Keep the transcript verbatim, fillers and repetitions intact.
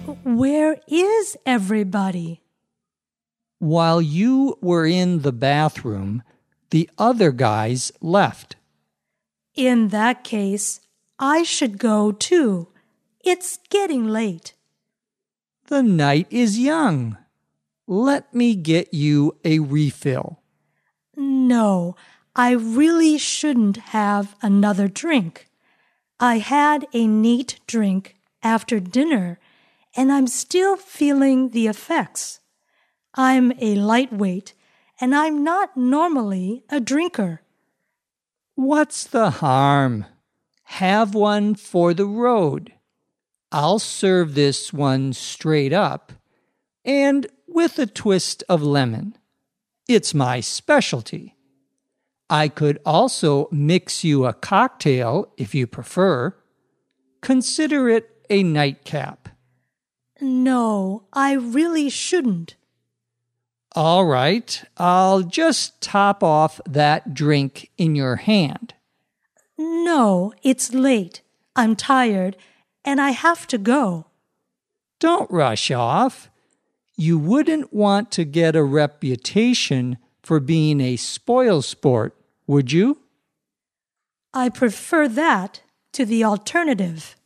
Where is everybody? While you were in the bathroom, the other guys left. In that case, I should go too. It's getting late. The night is young. Let me get you a refill. No, I really shouldn't have another drink. I had a neat drink after dinner, and I'm still feeling the effects. I'm a lightweight, and I'm not normally a drinker. What's the harm? Have one for the road. I'll serve this one straight up and with a twist of lemon. It's my specialty. I could also mix you a cocktail if you prefer. Consider it a nightcap. No, I really shouldn't. All right, I'll just top off that drink in your hand. No, it's late. I'm tired, and I have to go. Don't rush off. You wouldn't want to get a reputation for being a spoilsport, would you? I prefer that to the alternative.